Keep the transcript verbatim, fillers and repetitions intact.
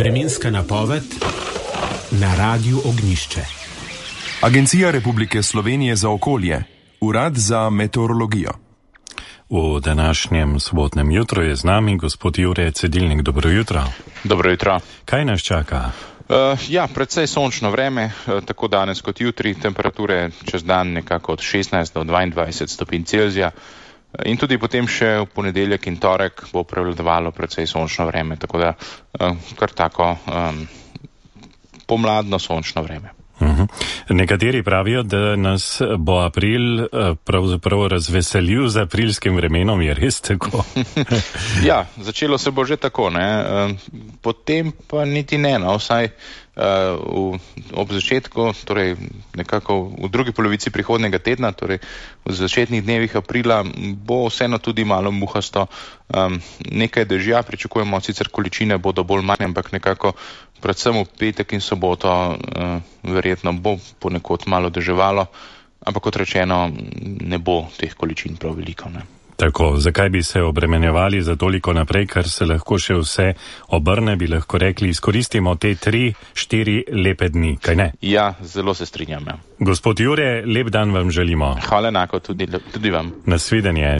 Vremenska napoved na Radiu Ognjišče. Agencija Republike Slovenije za okolje, Urad za meteorologijo. V današnjem sobotnem jutru je z nami gospod Jure Cedilnik. Dobro jutro. Dobro jutro. Kaj nas čaka? Uh, ja, predvsej sončno vreme, uh, tako danes kot jutri, temperature čez dan nekako od šestnajst do dvaindvajset stopinj Celzija. In tudi potem še v ponedeljek in torek bo prevladovalo predvsej sončno vreme, tako da uh, kar tako um, pomladno sončno vreme. Uh-huh. Nekateri pravijo, da nas bo april pravzaprav razveselil z aprilskim vremenom, je res tako? Ja, začelo se bo že tako, ne. Potem pa niti ne, no, vsaj uh, v, ob začetku, torej nekako v drugi polovici prihodnjega tedna, torej v začetnih dnevih aprila, bo vseeno tudi malo muhasto. Um, nekaj dežja pričakujemo, sicer količine bodo bolj manj, ampak nekako predvsem v petek in soboto uh, verjetno bo ponekod malo deževalo, ampak kot rečeno, ne bo teh količin prav veliko, ne. Tako, zakaj bi se obremenjevali za toliko naprej, kar se lahko še vse obrne, bi lahko rekli, izkoristimo te tri, štiri lepe dni, kaj ne? Ja, zelo se strinjam, ja. Gospod Jure, lep dan vam želimo. Hvala enako tudi, tudi vam. Nasvidenje.